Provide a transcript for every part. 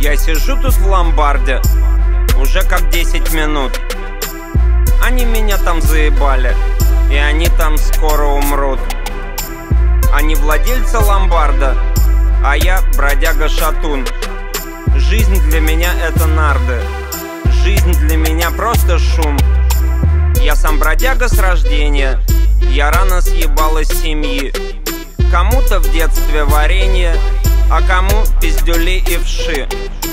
Я сижу тут в ломбарде уже как 10 минут. Они меня там заебали, и они там скоро умрут. Они владельцы ломбарда, а я бродяга-шатун. Жизнь для меня это нарды, жизнь для меня просто шум. Я сам бродяга с рождения, я рано съебал из семьи. Кому-то в детстве варенье, а кому пиздюли и вши.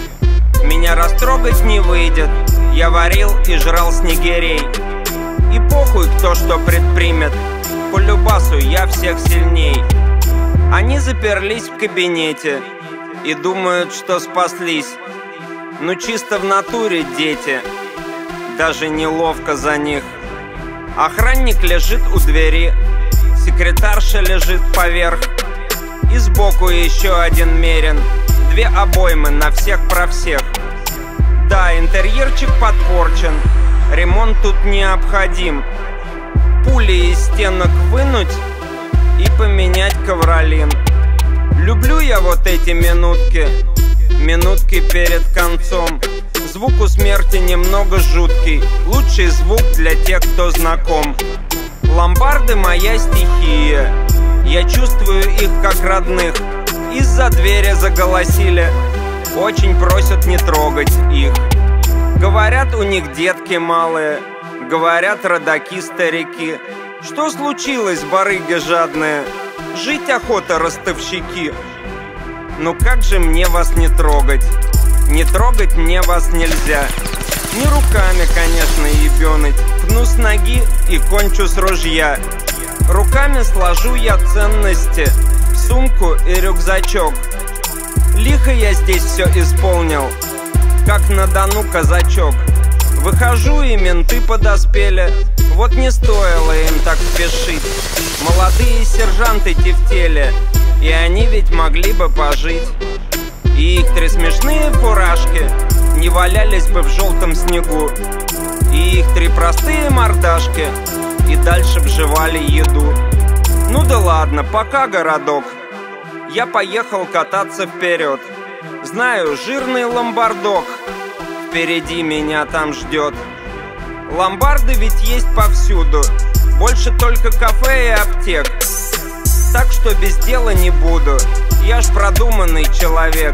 Меня растрогать не выйдет, я варил и жрал снегирей. И похуй, кто что предпримет, по любасу я всех сильней. Они заперлись в кабинете и думают, что спаслись. Ну чисто в натуре дети, даже неловко за них. Охранник лежит у двери, секретарша лежит поверх, и сбоку еще один мерин, 2 обоймы на всех про всех. Да, интерьерчик подпорчен, ремонт тут необходим. Пули из стенок вынуть и поменять ковролин. Люблю я вот эти минутки, минутки перед концом. Звук у смерти немного жуткий, лучший звук для тех, кто знаком. Ломбарды моя стихия, я чувствую их как родных. Из-за двери заголосили, очень просят не трогать их. Говорят, у них детки малые, говорят, родаки-старики. Что случилось, барыги жадные? Жить охота, ростовщики. Ну как же мне вас не трогать? Не трогать мне вас нельзя. Не руками, конечно, ебёныть. Пну с ноги и кончу с ружья. Руками сложу я ценности в сумку и рюкзачок. Лихо я здесь все исполнил, как на Дону казачок. Выхожу, и менты подоспели. Вот не стоило им так спешить. Молодые сержанты тефтели, и они ведь могли бы пожить. И их 3 смешные фуражки не валялись бы в желтом снегу. И их 3 простые мордашки и дальше вживали еду. Ну да ладно, пока, городок. Я поехал кататься вперед. Знаю, жирный ломбардок впереди меня там ждет. Ломбарды ведь есть повсюду, больше только кафе и аптек. Так что без дела не буду, я ж продуманный человек.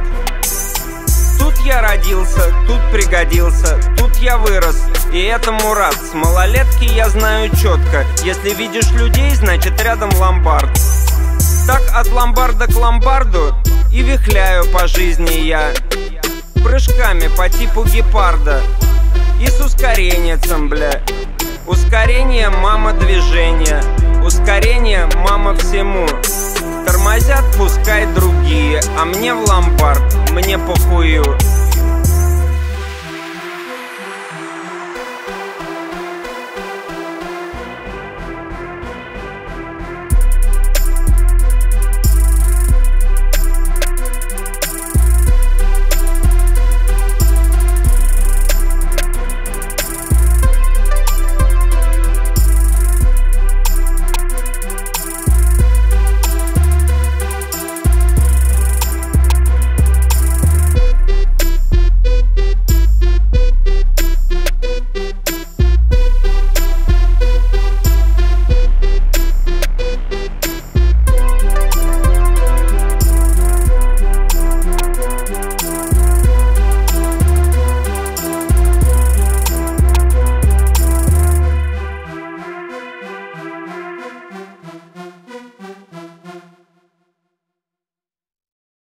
Тут я родился, тут пригодился, тут я вырос, и этому рад. С малолетки я знаю четко, если видишь людей, значит рядом ломбард. Так от ломбарда к ломбарду и вихляю по жизни я, прыжками по типу гепарда и с ускоренцем, бля. Ускорение, мама, движение, ускорение, мама, всему. Тормозят пускай другие, а мне в ломбард, мне похую.